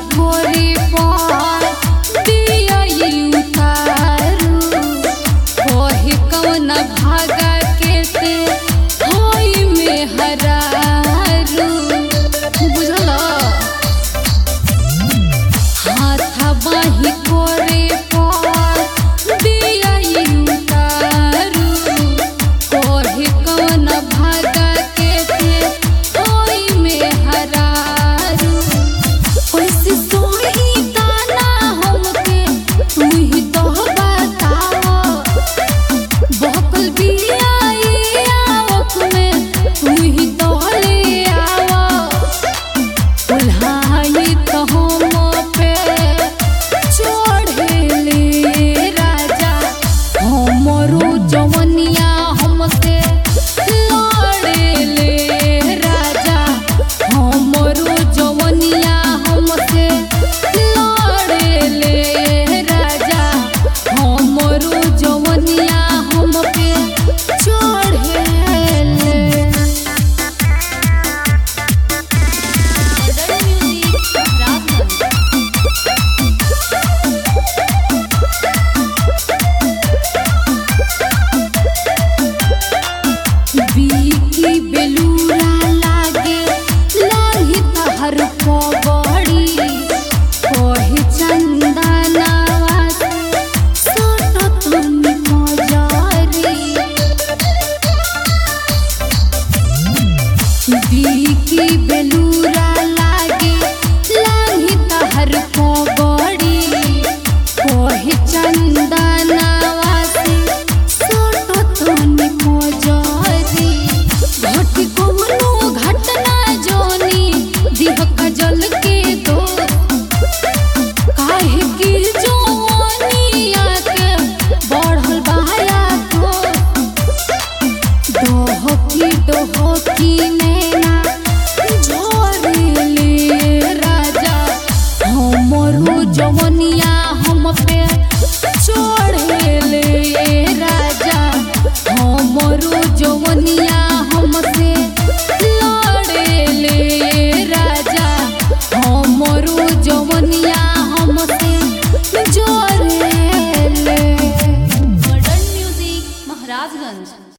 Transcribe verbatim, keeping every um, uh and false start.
कोरे पार दिया उतारू कोहे कौन भागा के ते होई में हरारू बुझल हाथा बाही कोरे पार दिया उतारू कोहे कौन भागा के ते होई में हरारू कैसे सोई ताना हमके तू ही तो बताओ बहकल बिया आवक में तू ही तो ले आओ उल्हाई तो हम पे चढ़ेले राजा हमरो जवनिया हमसे लड़ेले राजा हमरो जवनिया हमसे लड़ेले राजा हमरो जवनिया हम पे चढ़ेले। बीकी बेलूरा लागे लाही तहर पगड़ी कोहे चंदनवा सोटो तुम मजारी बीकी बेलूरा लागे लाही तहर पगड़ी कोहे चंदनवा सोटो तुम मजारी घटी कोनो घटना जोनी दिह कजल के दो काहे की जोनिया के बढ़ल बाया तो दोहकी दोहकी नैना झोरेले राजा हमरो जवनिया हम पे चढ़ेले राजा हमरो जवनिया हमसे लड़ेले राजा हमरो जवनिया हमसे जोरेले। Modern music Maharajganj.